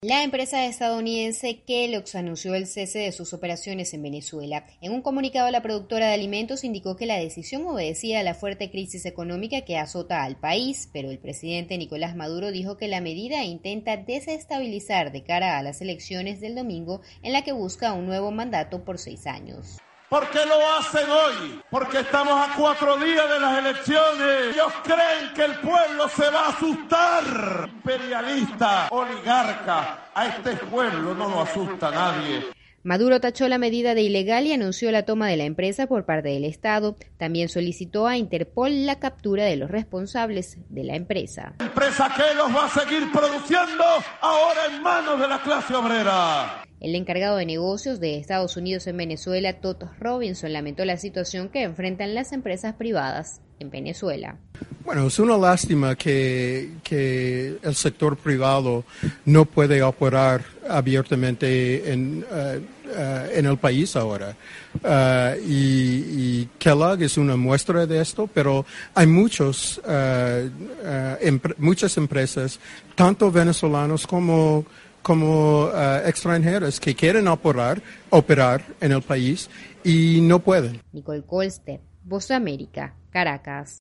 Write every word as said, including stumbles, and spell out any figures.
La empresa estadounidense Kellogg's anunció el cese de sus operaciones en Venezuela. En un comunicado, la productora de alimentos indicó que la decisión obedecía a la fuerte crisis económica que azota al país, pero el presidente Nicolás Maduro dijo que la medida intenta desestabilizar de cara a las elecciones del domingo, en la que busca un nuevo mandato por seis años. ¿Por qué lo hacen hoy? Porque estamos a cuatro días de las elecciones. Ellos creen que el pueblo se va a asustar. Imperialista, oligarca, a este pueblo no lo asusta nadie. Maduro tachó la medida de ilegal y anunció la toma de la empresa por parte del Estado. También solicitó a Interpol la captura de los responsables de la empresa. La empresa Kellogg's va a seguir produciendo ahora en manos de la clase obrera. El encargado de negocios de Estados Unidos en Venezuela, Todd Robinson, lamentó la situación que enfrentan las empresas privadas en Venezuela. Bueno, es una lástima que, que el sector privado no puede operar abiertamente en, uh, uh, en el país ahora. Uh, y, y Kellogg es una muestra de esto, pero hay muchos, uh, uh, empre- muchas empresas, tanto venezolanos como como uh, extranjeras que quieren operar, operar en el país y no pueden. Nicole Colster, Voz de América, Caracas.